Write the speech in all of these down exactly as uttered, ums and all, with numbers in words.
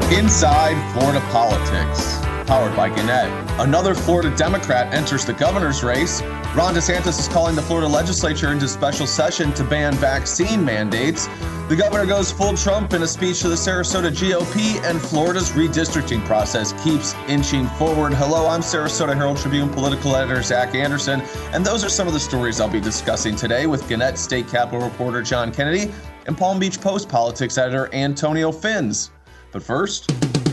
Inside Florida Politics, powered by Gannett. Another Florida Democrat enters the governor's race. Ron DeSantis is calling the Florida legislature into special session to ban vaccine mandates. The governor goes full Trump in a speech to the Sarasota G O P, and Florida's redistricting process keeps inching forward. Hello, I'm Sarasota Herald Tribune political editor Zach Anderson, and those are some of the stories I'll be discussing today with Gannett State Capitol reporter John Kennedy and Palm Beach Post politics editor Antonio Fins. But first,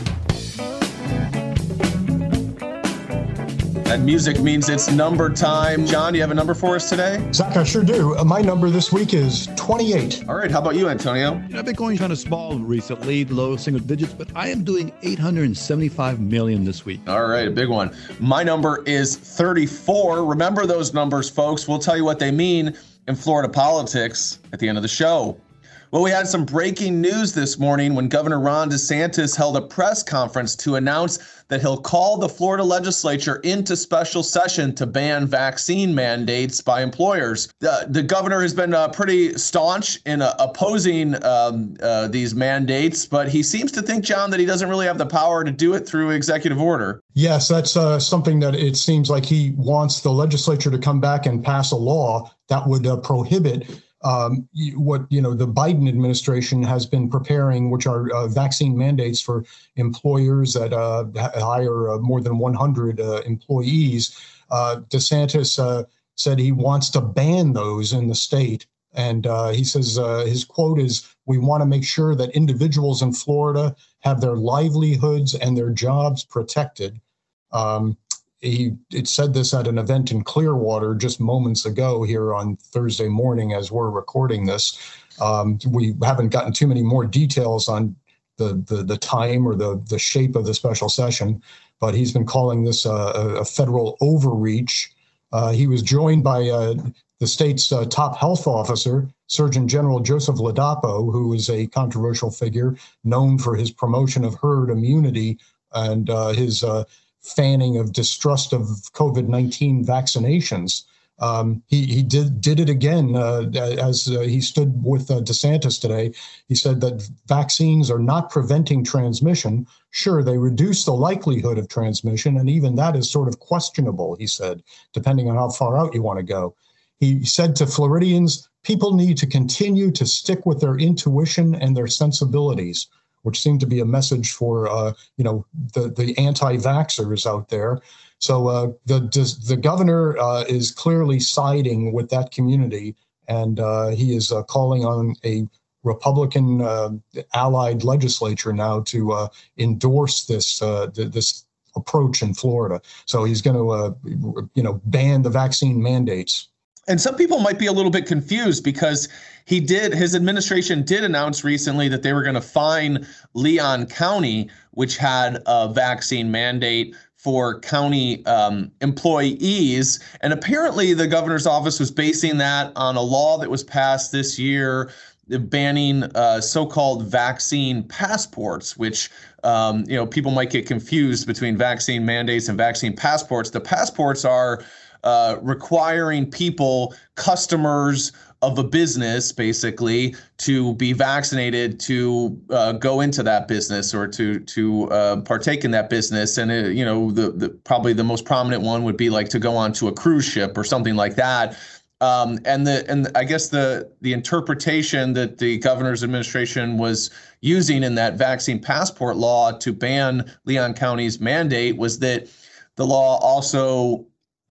that music means it's number time. John, do you have a number for us today? Zach, I sure do. My number this week is twenty-eight. All right, how about you, Antonio? You know, Bitcoin's kind of small recently, low single digits, but I am doing eight hundred seventy-five million this week. All right, a big one. My number is thirty-four. Remember those numbers, folks. We'll tell you what they mean in Florida politics at the end of the show. Well, we had some breaking news this morning when Governor Ron DeSantis held a press conference to announce that he'll call the Florida legislature into special session to ban vaccine mandates by employers. The, the governor has been uh, pretty staunch in uh, opposing um, uh, these mandates, but he seems to think, John, that he doesn't really have the power to do it through executive order. Yes, that's uh, something that it seems like he wants the legislature to come back and pass a law that would uh, prohibit Um, what, you know, the Biden administration has been preparing, which are uh, vaccine mandates for employers that uh, hire uh, more than one hundred uh, employees. Uh, DeSantis uh, said he wants to ban those in the state. And uh, he says uh, his quote is, "We want to make sure that individuals in Florida have their livelihoods and their jobs protected." Um, He it said this at an event in Clearwater just moments ago here on Thursday morning as we're recording this. Um, we haven't gotten too many more details on the the, the time or the, the shape of the special session, but he's been calling this uh, a federal overreach. Uh, he was joined by uh, the state's uh, top health officer, Surgeon General Joseph Ladapo, who is a controversial figure known for his promotion of herd immunity and uh, his uh, fanning of distrust of COVID nineteen vaccinations. Um, he he did did it again uh, as uh, he stood with uh, DeSantis today. He said that vaccines are not preventing transmission. Sure, they reduce the likelihood of transmission, and even that is sort of questionable, he said, depending on how far out you want to go. He said to Floridians, people need to continue to stick with their intuition and their sensibilities, which seemed to be a message for, uh, you know, the, the anti-vaxxers out there. So uh, the the governor uh, is clearly siding with that community, and uh, he is uh, calling on a Republican uh, allied legislature now to uh, endorse this uh, th- this approach in Florida. So he's going to, uh, you know, ban the vaccine mandates. And some people might be a little bit confused because he did, his administration did announce recently that they were going to fine Leon County, which had a vaccine mandate for county um, employees. And apparently the governor's office was basing that on a law that was passed this year banning uh, so-called vaccine passports, which, um, you know, people might get confused between vaccine mandates and vaccine passports. The passports are Uh, requiring people, customers of a business, basically, to be vaccinated to uh, go into that business or to to uh, partake in that business. And it, you know, the, the probably the most prominent one would be like to go onto a cruise ship or something like that. Um, and the and I guess the the interpretation that the governor's administration was using in that vaccine passport law to ban Leon County's mandate was that the law also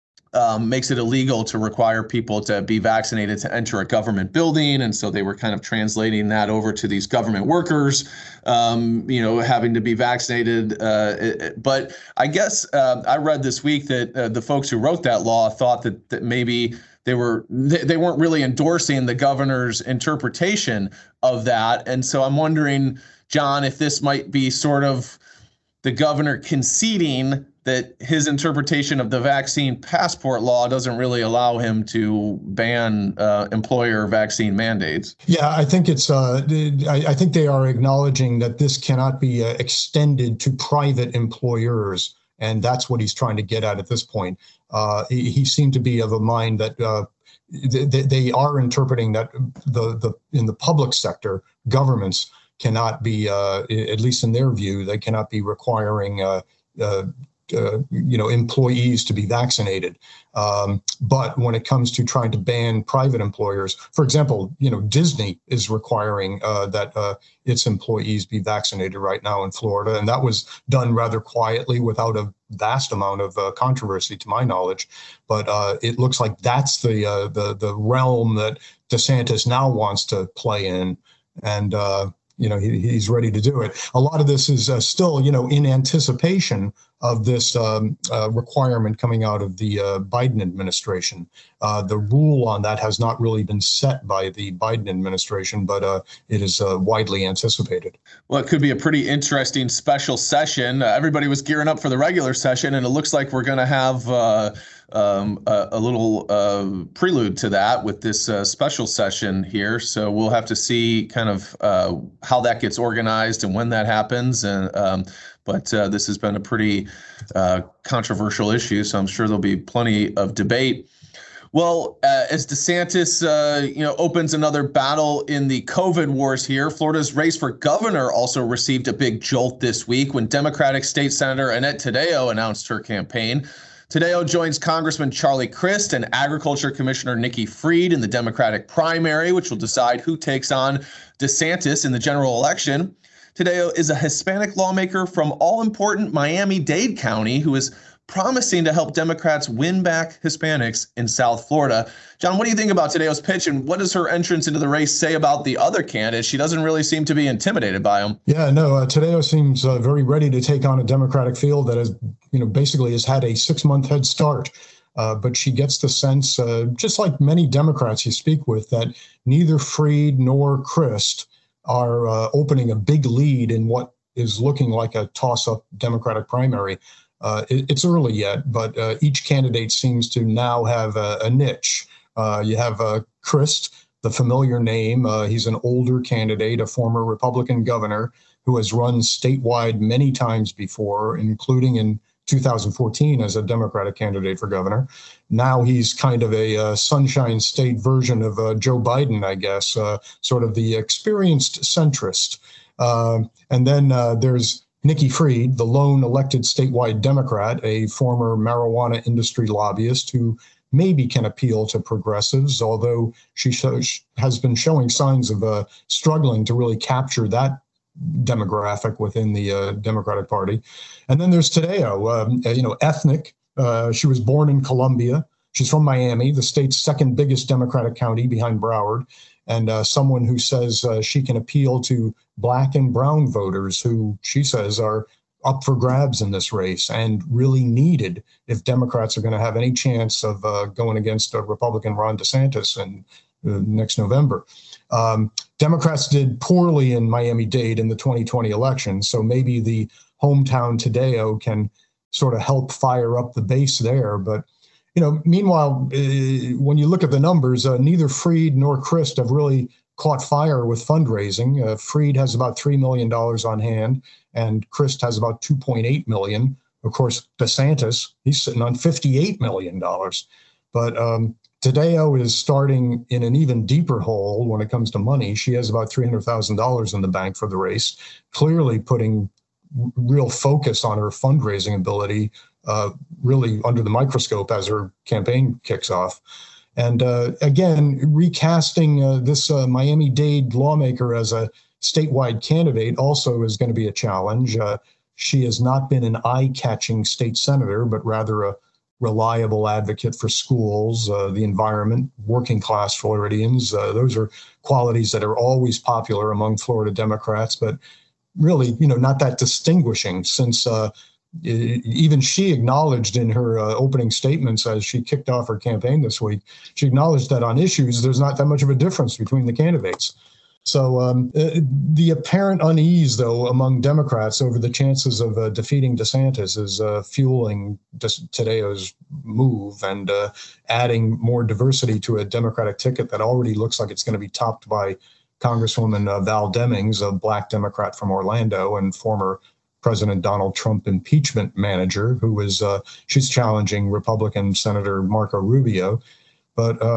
Um, makes it illegal to require people to be vaccinated to enter a government building. And so they were kind of translating that over to these government workers, um, you know, having to be vaccinated. Uh, it, but I guess uh, I read this week that uh, the folks who wrote that law thought that, that maybe they were they, they weren't really endorsing the governor's interpretation of that. And so I'm wondering, John, if this might be sort of the governor conceding that his interpretation of the vaccine passport law doesn't really allow him to ban uh, employer vaccine mandates. Yeah, I think it's. Uh, I, I think they are acknowledging that this cannot be uh, extended to private employers, and that's what he's trying to get at at this point. Uh, he, he seemed to be of a mind that uh, they, they are interpreting that the the in the public sector, governments cannot be, uh, at least in their view, they cannot be requiring uh, uh, Uh, you know, employees to be vaccinated. Um, but when it comes to trying to ban private employers, for example, you know, Disney is requiring uh, that uh, its employees be vaccinated right now in Florida. And that was done rather quietly without a vast amount of uh, controversy, to my knowledge. But uh, it looks like that's the, uh, the, the realm that DeSantis now wants to play in. And, uh, you know, he, he's ready to do it. A lot of this is uh, still, you know, in anticipation of this um, uh, requirement coming out of the uh, Biden administration. Uh, the rule on that has not really been set by the Biden administration, but uh, it is uh, widely anticipated. Well, it could be a pretty interesting special session. Uh, everybody was gearing up for the regular session, and it looks like we're going to have uh, um, a, a little uh, prelude to that with this uh, special session here. So we'll have to see kind of uh, how that gets organized and when that happens. And um, But uh, this has been a pretty uh, controversial issue, so I'm sure there'll be plenty of debate. Well, uh, as DeSantis, uh, you know, opens another battle in the COVID wars here, Florida's race for governor also received a big jolt this week when Democratic State Senator Annette Taddeo announced her campaign. Taddeo joins Congressman Charlie Crist and Agriculture Commissioner Nikki Fried in the Democratic primary, which will decide who takes on DeSantis in the general election. Taddeo is a Hispanic lawmaker from all-important Miami-Dade County who is promising to help Democrats win back Hispanics in South Florida. John, what do you think about Taddeo's pitch, and what does her entrance into the race say about the other candidates? She doesn't really seem to be intimidated by him. Yeah, no, uh, Taddeo seems uh, very ready to take on a Democratic field that has, you know, basically has had a six-month head start. Uh, but she gets the sense, uh, just like many Democrats you speak with, that neither Fried nor Crist are uh, opening a big lead in what is looking like a toss-up Democratic primary. Uh, it, it's early yet, but uh, each candidate seems to now have a, a niche. Uh, you have uh, Crist, the familiar name. Uh, he's an older candidate, a former Republican governor who has run statewide many times before, including in two thousand fourteen as a Democratic candidate for governor. Now he's kind of a uh, Sunshine State version of uh, Joe Biden, I guess, uh, sort of the experienced centrist. Uh, and then uh, there's Nikki Fried, the lone elected statewide Democrat, a former marijuana industry lobbyist who maybe can appeal to progressives, although she shows, has been showing signs of uh, struggling to really capture that demographic within the uh, Democratic Party. And then there's Taddeo, um, you know, ethnic. Uh, she was born in Columbia. She's from Miami, the state's second biggest Democratic county behind Broward, and uh, someone who says uh, she can appeal to Black and brown voters who she says are up for grabs in this race and really needed if Democrats are going to have any chance of uh, going against uh, Republican Ron DeSantis in uh, next November. Um, Democrats did poorly in Miami-Dade in the twenty twenty election, so maybe the hometown Taddeo can sort of help fire up the base there. But, you know, meanwhile, uh, when you look at the numbers, uh, neither Fried nor Crist have really caught fire with fundraising. Uh, Fried has about three million dollars on hand, and Crist has about two point eight million dollars. Of course, DeSantis, he's sitting on fifty-eight million dollars. But um, Taddeo is starting in an even deeper hole when it comes to money. She has about three hundred thousand dollars in the bank for the race, clearly putting real focus on her fundraising ability, uh, really under the microscope as her campaign kicks off. And uh, again, recasting uh, this uh, Miami-Dade lawmaker as a statewide candidate also is going to be a challenge. Uh, she has not been an eye-catching state senator, but rather a reliable advocate for schools, uh, the environment, working-class Floridians. Uh, those are qualities that are always popular among Florida Democrats, but really, you know, not that distinguishing, since uh, even she acknowledged in her uh, opening statements as she kicked off her campaign this week, she acknowledged that on issues, there's not that much of a difference between the candidates. So um, uh, the apparent unease, though, among Democrats over the chances of uh, defeating DeSantis is uh, fueling Des- Taddeo's move and uh, adding more diversity to a Democratic ticket that already looks like it's going to be topped by Congresswoman uh, Val Demings, a Black Democrat from Orlando and former President Donald Trump impeachment manager, who was uh, she's challenging Republican Senator Marco Rubio. But um,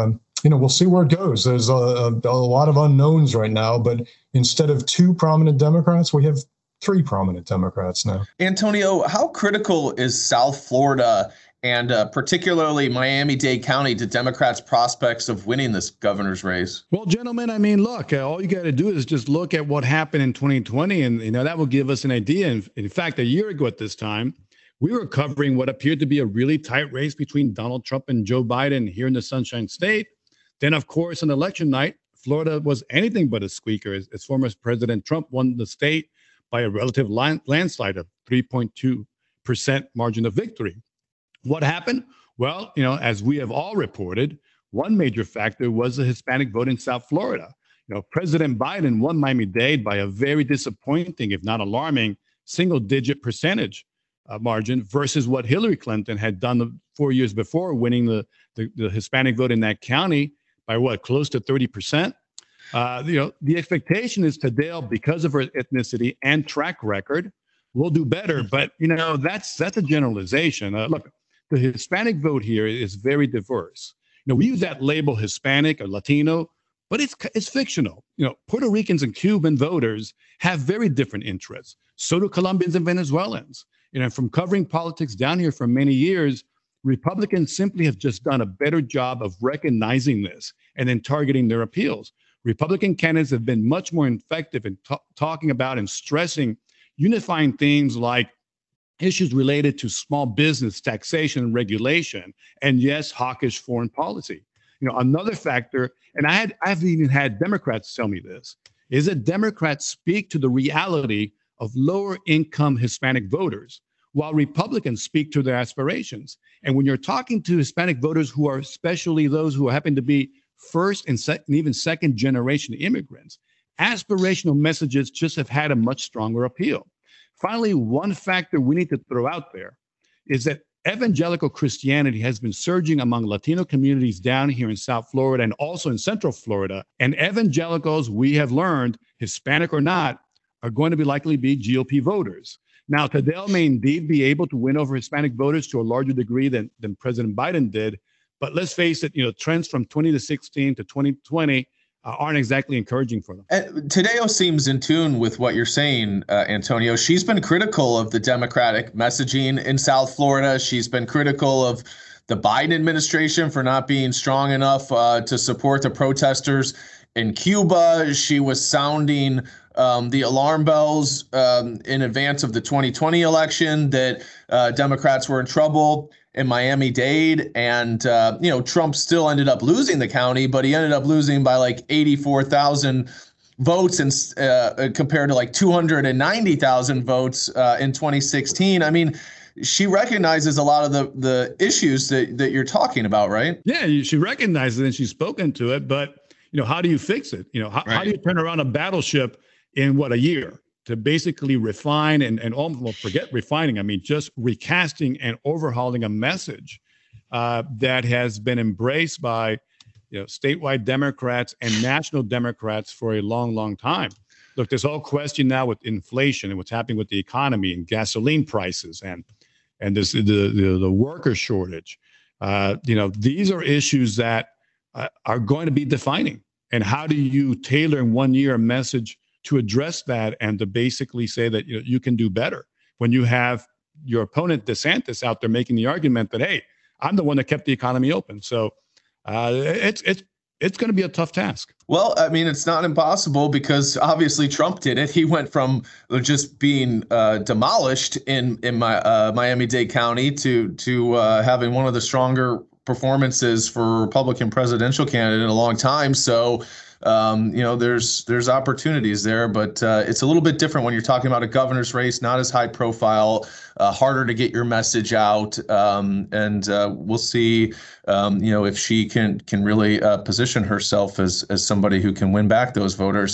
you know, we'll see where it goes. There's a, a, a lot of unknowns right now, but instead of two prominent Democrats, we have three prominent Democrats now. Antonio, how critical is South Florida and uh, particularly Miami-Dade County to Democrats' prospects of winning this governor's race? Well, gentlemen, I mean, look, uh, all you got to do is just look at what happened in twenty twenty, and you know that will give us an idea. In, in fact, a year ago at this time, we were covering what appeared to be a really tight race between Donald Trump and Joe Biden here in the Sunshine State. Then, of course, on election night, Florida was anything but a squeaker, as, as former President Trump won the state by a relative land, landslide of three point two percent margin of victory. What happened? Well, you know, as we have all reported, one major factor was the Hispanic vote in South Florida. You know, President Biden won Miami-Dade by a very disappointing, if not alarming, single-digit percentage uh, margin versus what Hillary Clinton had done the four years before, winning the, the, the Hispanic vote in that county by what, close to thirty percent. Uh, you know, the expectation is Tadeo, because of her ethnicity and track record, will do better. But, you know, that's that's a generalization. Uh, look, the Hispanic vote here is very diverse. You know, we use that label Hispanic or Latino, but it's it's fictional. You know, Puerto Ricans and Cuban voters have very different interests. So do Colombians and Venezuelans. You know, from covering politics down here for many years, Republicans simply have just done a better job of recognizing this and then targeting their appeals. Republican candidates have been much more effective in t- talking about and stressing unifying themes like issues related to small business taxation and regulation, and yes, hawkish foreign policy. You know, another factor, and I had I've even had Democrats tell me this, is that Democrats speak to the reality of lower income Hispanic voters, while Republicans speak to their aspirations. And when you're talking to Hispanic voters who are especially those who happen to be first and, sec- and even second generation immigrants, aspirational messages just have had a much stronger appeal. Finally, one factor we need to throw out there is that evangelical Christianity has been surging among Latino communities down here in South Florida and also in Central Florida. And evangelicals, we have learned, Hispanic or not, are going to be likely be G O P voters. Now, Tadeo may indeed be able to win over Hispanic voters to a larger degree than, than President Biden did. But let's face it, you know, trends from twenty to sixteen to twenty twenty uh, aren't exactly encouraging for them. And Tadeo seems in tune with what you're saying, uh, Antonio. She's been critical of the Democratic messaging in South Florida. She's been critical of the Biden administration for not being strong enough uh, to support the protesters in Cuba. She was sounding um, the alarm bells um, in advance of the twenty twenty election that uh, Democrats were in trouble in Miami-Dade. And, uh, you know, Trump still ended up losing the county, but he ended up losing by like eighty-four thousand votes and uh, compared to like two hundred ninety thousand votes uh, in twenty sixteen. I mean, she recognizes a lot of the, the issues that, that you're talking about, right? Yeah, she recognizes it and she's spoken to it, but, you know, how do you fix it? You know, how, right. how do you turn around a battleship in what, a year to basically refine and, and almost, well, forget refining. I mean, just recasting and overhauling a message uh, that has been embraced by, you know, statewide Democrats and national Democrats for a long, long time. Look, this whole question now with inflation and what's happening with the economy and gasoline prices and and this the the, the worker shortage. Uh, you know, these are issues that uh, are going to be defining. And how do you tailor in one year a message to address that and to basically say that, you know, you can do better when you have your opponent DeSantis out there making the argument that, hey, I'm the one that kept the economy open. So uh, it's it's it's going to be a tough task. Well, I mean, it's not impossible because obviously Trump did it. He went from just being uh, demolished in in my uh, Miami-Dade County to to uh, having one of the stronger performances for Republican presidential candidate in a long time. So, um, you know, there's there's opportunities there, but uh, it's a little bit different when you're talking about a governor's race, not as high profile, uh, harder to get your message out. Um, and uh, we'll see, um, you know, if she can can really uh, position herself as as somebody who can win back those voters.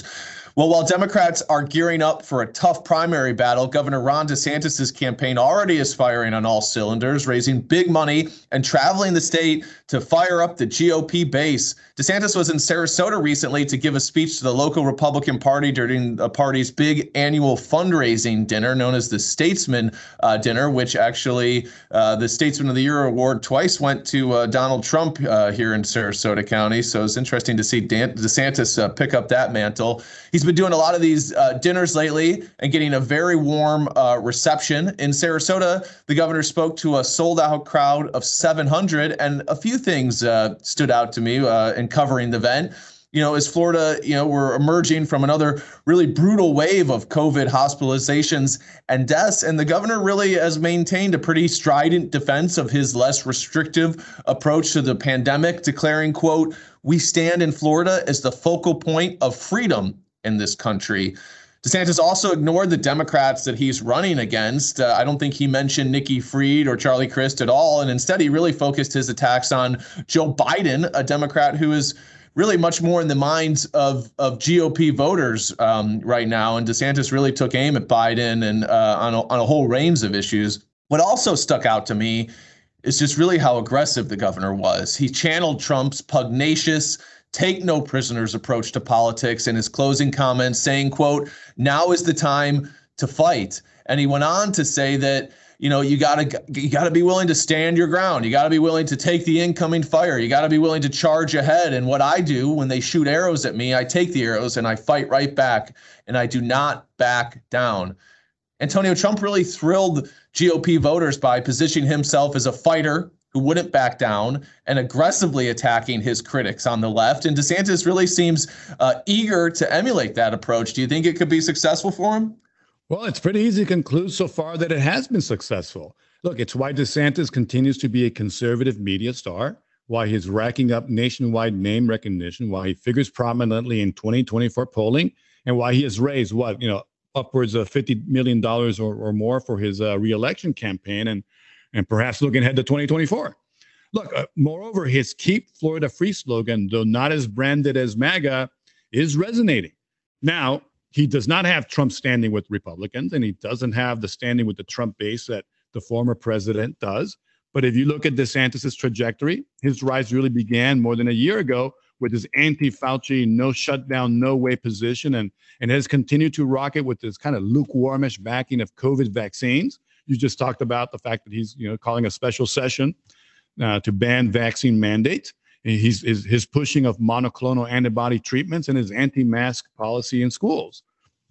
Well, while Democrats are gearing up for a tough primary battle, Governor Ron DeSantis' campaign already is firing on all cylinders, raising big money and traveling the state to fire up the G O P base. DeSantis was in Sarasota recently to give a speech to the local Republican Party during the party's big annual fundraising dinner known as the Statesman uh, Dinner, which actually uh, the Statesman of the Year award twice went to uh, Donald Trump uh, here in Sarasota County. So it's interesting to see Dan- DeSantis uh, pick up that mantle. He's been doing a lot of these uh, dinners lately and getting a very warm uh, reception. In Sarasota, the governor spoke to a sold-out crowd of seven hundred, and a few things uh, stood out to me uh, in covering the event. You know, as Florida, you know, we're emerging from another really brutal wave of COVID hospitalizations and deaths. And the governor really has maintained a pretty strident defense of his less restrictive approach to the pandemic, declaring, quote, "We stand in Florida as the focal point of freedom in this country." DeSantis also ignored the Democrats that he's running against. Uh, I don't think he mentioned Nikki Fried or Charlie Crist at all. And instead, he really focused his attacks on Joe Biden, a Democrat who is really much more in the minds of, of G O P voters um, right now. And DeSantis really took aim at Biden and uh, on, a, on a whole range of issues. What also stuck out to me is just really how aggressive the governor was. He channeled Trump's pugnacious, take no prisoners approach to politics in his closing comments, saying, quote, "Now is the time to fight." And he went on to say that, you know, you gotta you gotta be willing to stand your ground. You gotta be willing to take the incoming fire. You gotta be willing to charge ahead. And what I do when they shoot arrows at me, I take the arrows and I fight right back, and I do not back down. Antonio, Trump really thrilled G O P voters by positioning himself as a fighter who wouldn't back down and aggressively attacking his critics on the left. And DeSantis really seems uh, eager to emulate that approach. Do you think it could be successful for him? Well, it's pretty easy to conclude so far that it has been successful. Look, it's why DeSantis continues to be a conservative media star, why he's racking up nationwide name recognition, why he figures prominently in twenty twenty-four polling, and why he has raised, what, you know, upwards of fifty million dollars or, or more for his uh, reelection campaign, and and perhaps looking ahead to twenty twenty-four. Look, uh, moreover, his Keep Florida Free slogan, though not as branded as MAGA, is resonating. Now, he does not have Trump standing with Republicans, and he doesn't have the standing with the Trump base that the former president does. But if you look at DeSantis' trajectory, his rise really began more than a year ago with his anti-Fauci, no shutdown, no way position, and, and has continued to rocket with this kind of lukewarmish backing of COVID vaccines. You just talked about the fact that he's, you know, calling a special session uh, to ban vaccine mandates. He's his, his pushing of monoclonal antibody treatments and his anti-mask policy in schools.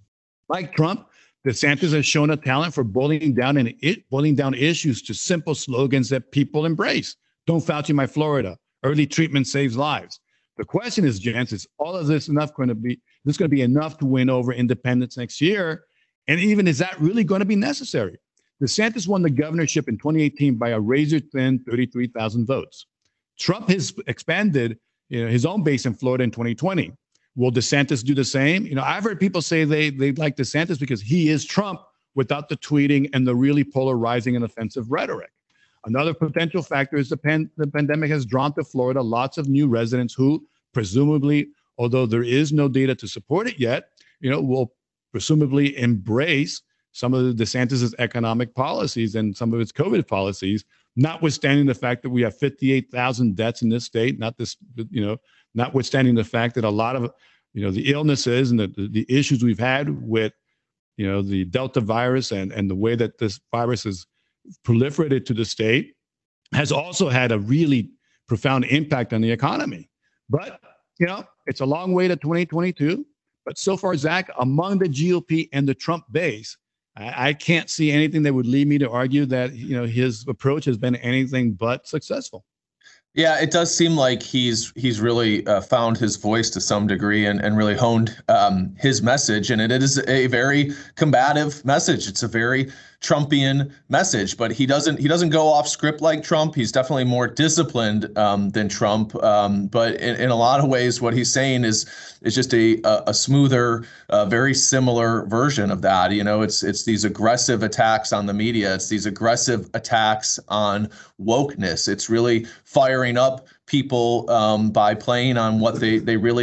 Like Trump, DeSantis has shown a talent for boiling down and it boiling down issues to simple slogans that people embrace. Don't Fauci my Florida. Early treatment saves lives. The question is, gents, is all of this enough going to be this going to be enough to win over independents next year? And even is that really going to be necessary? DeSantis won the governorship in twenty eighteen by a razor-thin thirty-three thousand votes. Trump has expanded, you know, his own base in Florida in twenty twenty. Will DeSantis do the same? You know, I've heard people say they they like DeSantis because he is Trump without the tweeting and the really polarizing and offensive rhetoric. Another potential factor is the, pan, the pandemic has drawn to Florida lots of new residents who presumably, although there is no data to support it yet, you know, will presumably embrace some of the DeSantis' economic policies and some of its COVID policies, notwithstanding the fact that we have fifty-eight thousand deaths in this state, not this, you know, notwithstanding the fact that a lot of, you know, the illnesses and the, the issues we've had with, you know, the Delta virus and, and the way that this virus has proliferated to the state has also had a really profound impact on the economy. But, you know, it's a long way to twenty twenty-two. But so far, Zach, among the G O P and the Trump base, I can't see anything that would lead me to argue that, you know, his approach has been anything but successful. Yeah, it does seem like he's he's really uh, found his voice to some degree and, and really honed um, his message. And it is a very combative message. It's a very Trumpian message, but he doesn't he doesn't go off script like Trump. He's definitely more disciplined um, than Trump. Um, but in, in a lot of ways, what he's saying is is just a a, a smoother, uh, very similar version of that. You know, it's it's these aggressive attacks on the media. It's these aggressive attacks on wokeness. It's really firing up people um, by playing on what they they really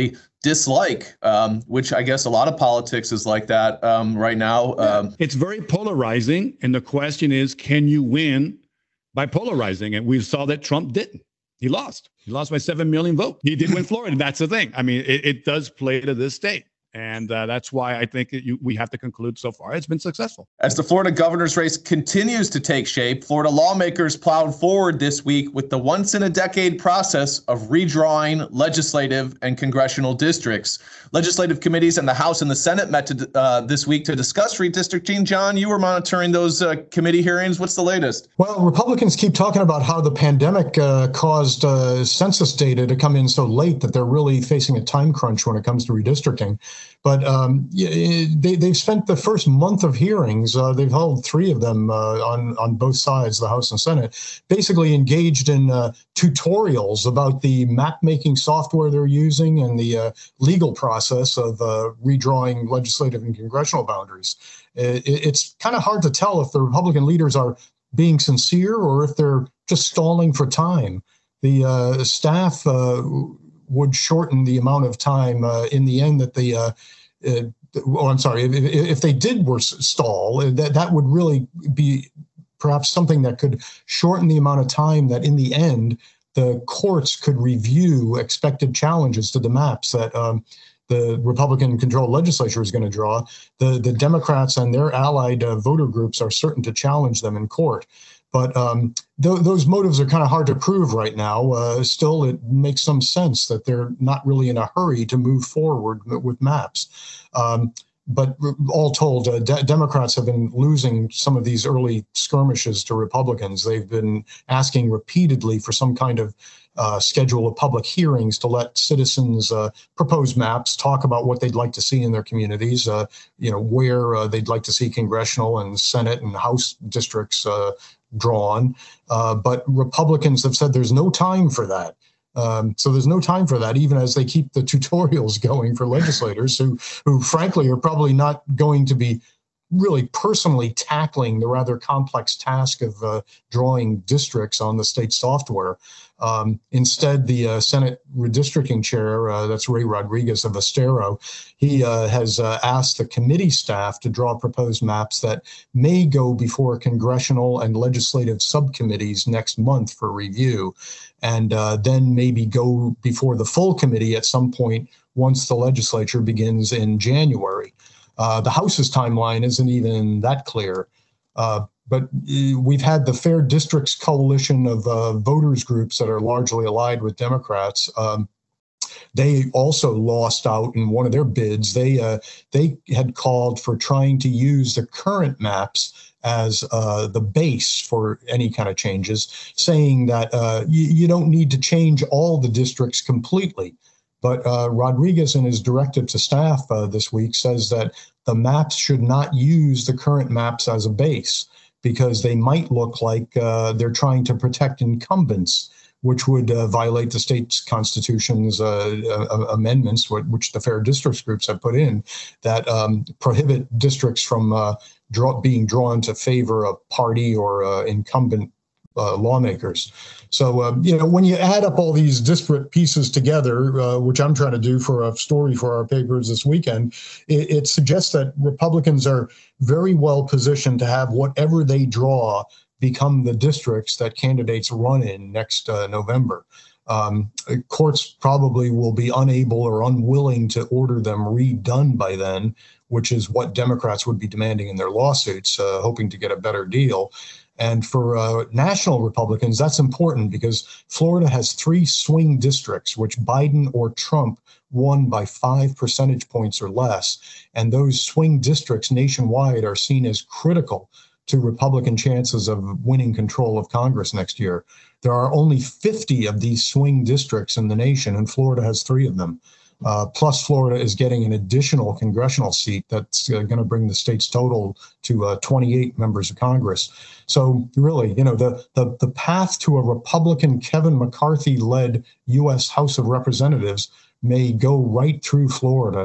dislike, um, which I guess a lot of politics is like that um, right now. Um, it's very polarizing. And the question is, can you win by polarizing? And we saw that Trump didn't. He lost. He lost by seven million votes. He did win Florida. That's the thing. I mean, it, it does play to this state. And uh, that's why I think that you, we have to conclude so far it's been successful. As the Florida governor's race continues to take shape, Florida lawmakers plowed forward this week with the once-in-a-decade process of redrawing legislative and congressional districts. Legislative committees in the House and the Senate met to, uh, this week to discuss redistricting. John, you were monitoring those uh, committee hearings. What's the latest? Well, Republicans keep talking about how the pandemic uh, caused uh, census data to come in so late that they're really facing a time crunch when it comes to redistricting. But um, they, they've spent the first month of hearings, uh, they've held three of them uh, on, on both sides, the House and Senate, basically engaged in uh, tutorials about the map-making software they're using and the uh, legal process of uh, redrawing legislative and congressional boundaries. It, it's kind of hard to tell if the Republican leaders are being sincere or if they're just stalling for time. The uh, staff uh, would shorten the amount of time uh, in the end that the, uh, uh, oh, I'm sorry, if, if they did were stall, that, that would really be perhaps something that could shorten the amount of time that in the end, the courts could review expected challenges to the maps that um, the Republican-controlled legislature is going to draw. The, the Democrats and their allied uh, voter groups are certain to challenge them in court. But um, th- those motives are kind of hard to prove right now. Uh, still, it makes some sense that they're not really in a hurry to move forward with maps. Um, but all told, uh, de- Democrats have been losing some of these early skirmishes to Republicans. They've been asking repeatedly for some kind of uh, schedule of public hearings to let citizens uh, propose maps, talk about what they'd like to see in their communities, uh, you know, where uh, they'd like to see congressional and Senate and House districts uh, drawn. Uh, but Republicans have said there's no time for that. Um, so there's no time for that, even as they keep the tutorials going for legislators who, who frankly, are probably not going to be really personally tackling the rather complex task of uh, drawing districts on the state software. Um, instead, the uh, Senate redistricting chair, uh, that's Ray Rodriguez of Estero, he uh, has uh, asked the committee staff to draw proposed maps that may go before congressional and legislative subcommittees next month for review, and uh, then maybe go before the full committee at some point once the legislature begins in January. Uh, the House's timeline isn't even that clear. Uh, but we've had the Fair Districts Coalition of uh, voters groups that are largely allied with Democrats. Um, they also lost out in one of their bids. They uh, they had called for trying to use the current maps as uh, the base for any kind of changes, saying that uh, you, you don't need to change all the districts completely. But uh, Rodriguez, in his directive to staff uh, this week, says that the maps should not use the current maps as a base because they might look like uh, they're trying to protect incumbents, which would uh, violate the state's constitution's uh, uh, amendments, which the Fair Districts groups have put in, that um, prohibit districts from uh, draw, being drawn to favor a party or uh, incumbent uh, lawmakers. So, uh, you know, when you add up all these disparate pieces together, uh, which I'm trying to do for a story for our papers this weekend, it, it suggests that Republicans are very well positioned to have whatever they draw become the districts that candidates run in next uh, November. Um, courts probably will be unable or unwilling to order them redone by then, which is what Democrats would be demanding in their lawsuits, uh, hoping to get a better deal. And for uh, national Republicans, that's important because Florida has three swing districts, which Biden or Trump won by five percentage points or less. And those swing districts nationwide are seen as critical to Republican chances of winning control of Congress next year. There are only fifty of these swing districts in the nation, and Florida has three of them. Uh, plus, Florida is getting an additional congressional seat that's uh, going to bring the state's total to uh, twenty-eight members of Congress. So really, you know, the, the, the path to a Republican Kevin McCarthy-led U S House of Representatives may go right through Florida.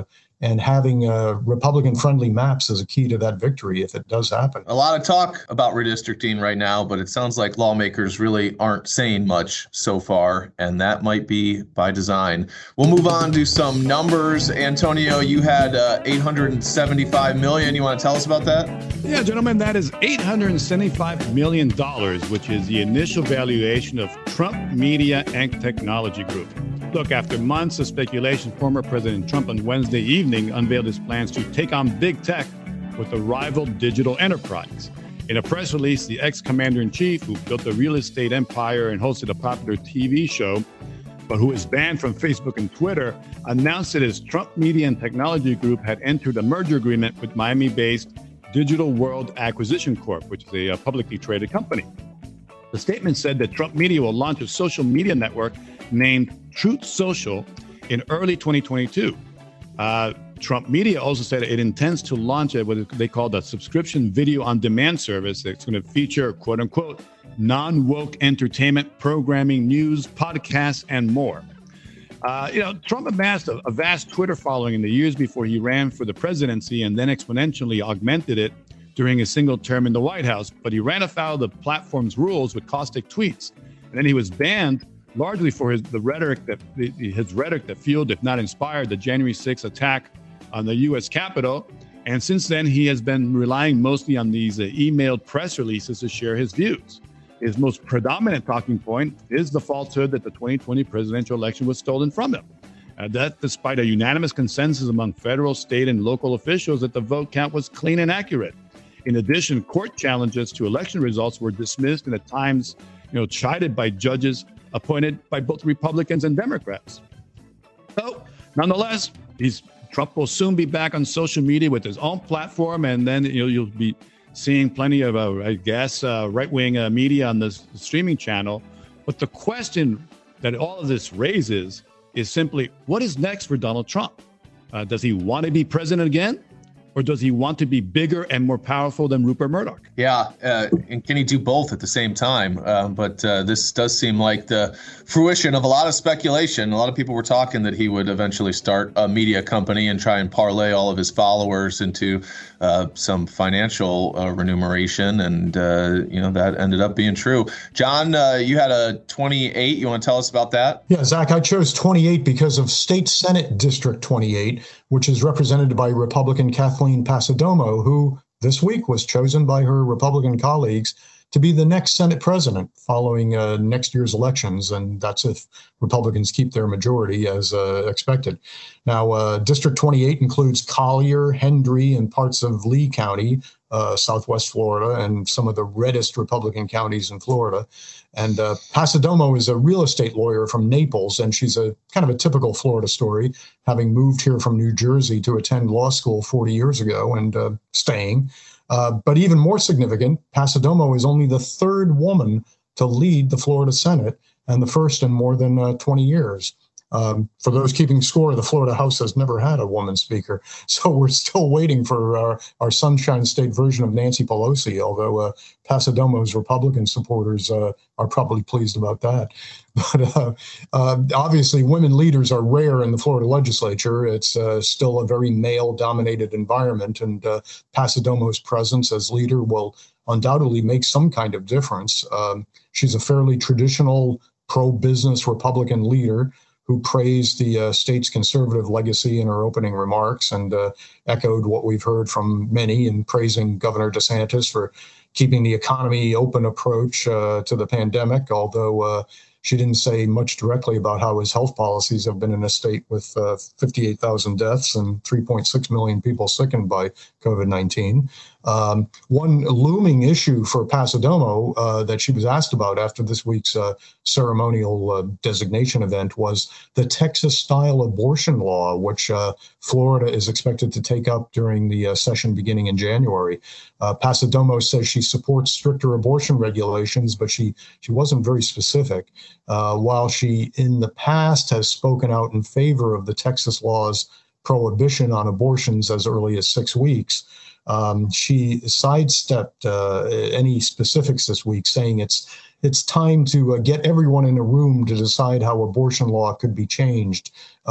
And having uh, Republican-friendly maps is a key to that victory if it does happen. A lot of talk about redistricting right now, but it sounds like lawmakers really aren't saying much so far, and that might be by design. We'll move on to some numbers. Antonio, you had uh, eight hundred seventy-five million dollars. You want to tell us about that? Yeah, gentlemen, that is eight hundred seventy-five million dollars, which is the initial valuation of Trump Media and Technology Group. Look, after months of speculation, former President Trump on Wednesday evening unveiled his plans to take on big tech with a rival digital enterprise. In a press release, the ex-commander-in-chief, who built a real estate empire and hosted a popular T V show, but who is banned from Facebook and Twitter, announced that his Trump Media and Technology Group had entered a merger agreement with Miami-based Digital World Acquisition Corp, which is a publicly traded company. The statement said that Trump Media will launch a social media network named Truth Social in early twenty twenty-two. Uh, Trump Media also said it intends to launch a, what they call the subscription video on demand service that's going to feature, quote unquote, non-woke entertainment, programming, news, podcasts, and more. Uh, you know, Trump amassed a, a vast Twitter following in the years before he ran for the presidency and then exponentially augmented it during a single term in the White House. But he ran afoul of the platform's rules with caustic tweets. And then he was banned largely for his the rhetoric that his rhetoric that fueled, if not inspired, the January sixth attack on the U S Capitol. And since then, he has been relying mostly on these uh, emailed press releases to share his views. His most predominant talking point is the falsehood that the twenty twenty presidential election was stolen from him. Uh, that despite a unanimous consensus among federal, state, and local officials that the vote count was clean and accurate. In addition, court challenges to election results were dismissed and at times, you know, chided by judges appointed by both Republicans and Democrats. So, nonetheless, he's, Trump will soon be back on social media with his own platform, and then you know, you'll be seeing plenty of, uh, I guess, uh, right-wing uh, media on this streaming channel. But the question that all of this raises is simply, what is next for Donald Trump? Uh, does he want to be president again? Or does he want to be bigger and more powerful than Rupert Murdoch? Yeah, uh, and can he do both at the same time? Uh, but uh, this does seem like the fruition of a lot of speculation. A lot of people were talking that he would eventually start a media company and try and parlay all of his followers into uh, some financial uh, remuneration, and uh, you know that ended up being true. John, uh, you had a twenty-eight. You want to tell us about that? Yeah, Zach, I chose twenty-eight because of State Senate District twenty-eight, which is represented by Republican Kathleen Passidomo, who this week was chosen by her Republican colleagues to be the next Senate president following uh, next year's elections. And that's if Republicans keep their majority as uh, expected. Now, uh, District twenty-eight includes Collier, Hendry, and parts of Lee County, uh, Southwest Florida, and some of the reddest Republican counties in Florida. And uh, Passidomo is a real estate lawyer from Naples, and she's a kind of a typical Florida story, having moved here from New Jersey to attend law school forty years ago and uh, staying. Uh, but even more significant, Passidomo is only the third woman to lead the Florida Senate and the first in more than uh, twenty years. Um, for those keeping score, the Florida House has never had a woman speaker. So we're still waiting for our, our Sunshine State version of Nancy Pelosi, although uh, Passidomo's Republican supporters uh, are probably pleased about that. But uh, uh, obviously, women leaders are rare in the Florida legislature. It's uh, still a very male-dominated environment, and uh, Passidomo's presence as leader will undoubtedly make some kind of difference. Um, she's a fairly traditional pro-business Republican leader who praised the uh, state's conservative legacy in her opening remarks and uh, echoed what we've heard from many in praising Governor DeSantis for keeping the economy open approach uh, to the pandemic, although uh, she didn't say much directly about how his health policies have been in a state with uh, fifty-eight thousand deaths and three point six million people sickened by COVID nineteen. Um, one looming issue for Passidomo uh, that she was asked about after this week's uh, ceremonial uh, designation event was the Texas-style abortion law, which uh, Florida is expected to take up during the uh, session beginning in January. Uh, Passidomo says she supports stricter abortion regulations, but she, she wasn't very specific. Uh, while she, in the past, has spoken out in favor of the Texas law's prohibition on abortions as early as six weeks, Um, she sidestepped uh, any specifics this week, saying it's it's time to uh, get everyone in a room to decide how abortion law could be changed. Uh,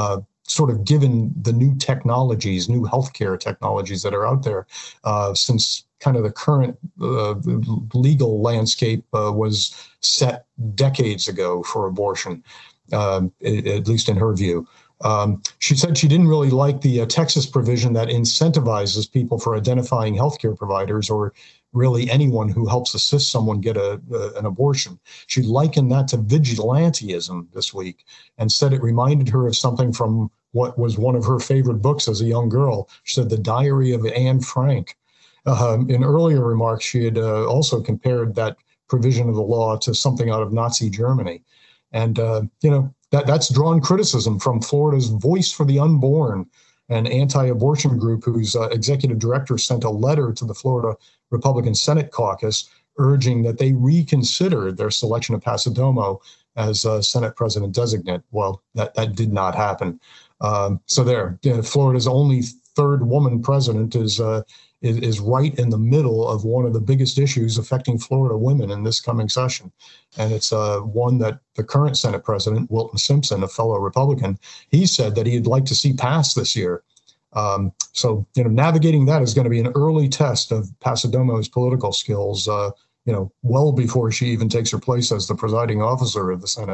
sort of given the new technologies, new healthcare technologies that are out there, uh, since kind of the current uh, legal landscape uh, was set decades ago for abortion, uh, at least in her view. Um, she said she didn't really like the uh, Texas provision that incentivizes people for identifying healthcare providers or really anyone who helps assist someone get a, a an abortion. She likened that to vigilantism this week and said it reminded her of something from what was one of her favorite books as a young girl. She said, The Diary of Anne Frank. Um, in earlier remarks, she had uh, also compared that provision of the law to something out of Nazi Germany. And, uh, you know, that that's drawn criticism from Florida's Voice for the Unborn, an anti-abortion group whose uh, executive director sent a letter to the Florida Republican Senate caucus urging that they reconsider their selection of Passidomo as uh, Senate president designate. Well, that, that did not happen. Um, so there, you know, Florida's only third woman president is, uh, is is right in the middle of one of the biggest issues affecting Florida women in this coming session. And it's uh, one that the current Senate president, Wilton Simpson, a fellow Republican, he said that he'd like to see pass this year. Um, so, you know, navigating that is going to be an early test of Passidomo's political skills, uh, you know, well before she even takes her place as the presiding officer of the Senate.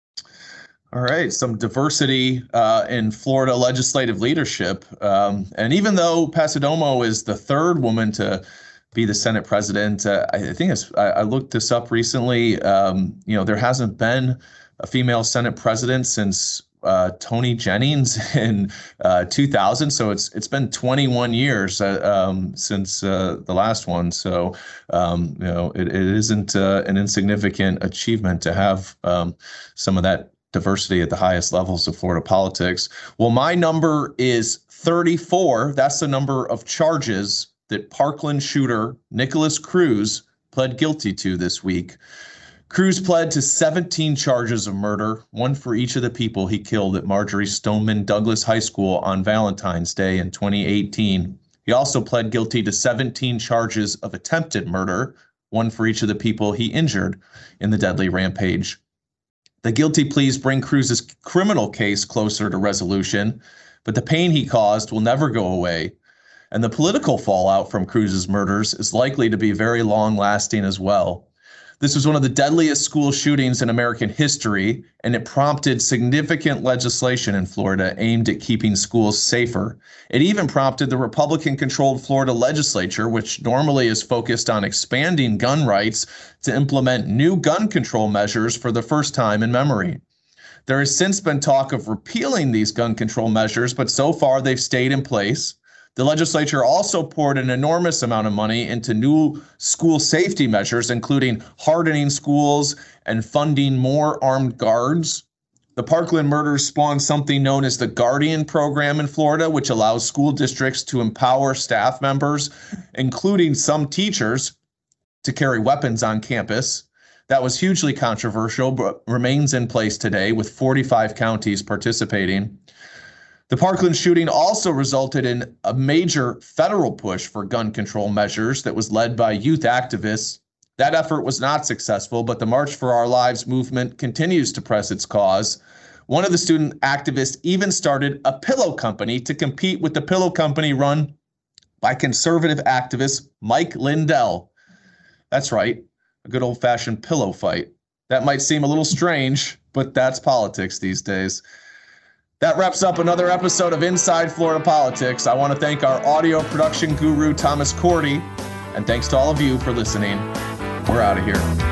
All right, some diversity uh, in Florida legislative leadership. Um, and even though Passidomo is the third woman to be the Senate president, uh, I think it's, I, I looked this up recently. Um, you know, there hasn't been a female Senate president since uh, Toni Jennings in uh, two thousand. So it's it's been twenty-one years uh, um, since uh, the last one. So, um, you know, it, it isn't uh, an insignificant achievement to have um, some of that diversity at the highest levels of Florida politics. Well, my number is thirty-four. That's the number of charges that Parkland shooter Nikolas Cruz pled guilty to this week. Cruz pled to seventeen charges of murder, one for each of the people he killed at Marjory Stoneman Douglas High School on Valentine's Day in twenty eighteen. He also pled guilty to seventeen charges of attempted murder, one for each of the people he injured in the deadly rampage. The guilty pleas bring Cruz's criminal case closer to resolution, but the pain he caused will never go away. And the political fallout from Cruz's murders is likely to be very long-lasting as well. This was one of the deadliest school shootings in American history, and it prompted significant legislation in Florida aimed at keeping schools safer. It even prompted the Republican-controlled Florida legislature, which normally is focused on expanding gun rights, to implement new gun control measures for the first time in memory. There has since been talk of repealing these gun control measures, but so far they've stayed in place. The legislature also poured an enormous amount of money into new school safety measures, including hardening schools and funding more armed guards. The Parkland murders spawned something known as the Guardian Program in Florida, which allows school districts to empower staff members, including some teachers, to carry weapons on campus. That was hugely controversial, but remains in place today with forty-five counties participating. The Parkland shooting also resulted in a major federal push for gun control measures that was led by youth activists. That effort was not successful, but the March for Our Lives movement continues to press its cause. One of the student activists even started a pillow company to compete with the pillow company run by conservative activist Mike Lindell. That's right, a good old-fashioned pillow fight. That might seem a little strange, but that's politics these days. That wraps up another episode of Inside Florida Politics. I want to thank our audio production guru, Thomas Cordy, and thanks to all of you for listening. We're out of here.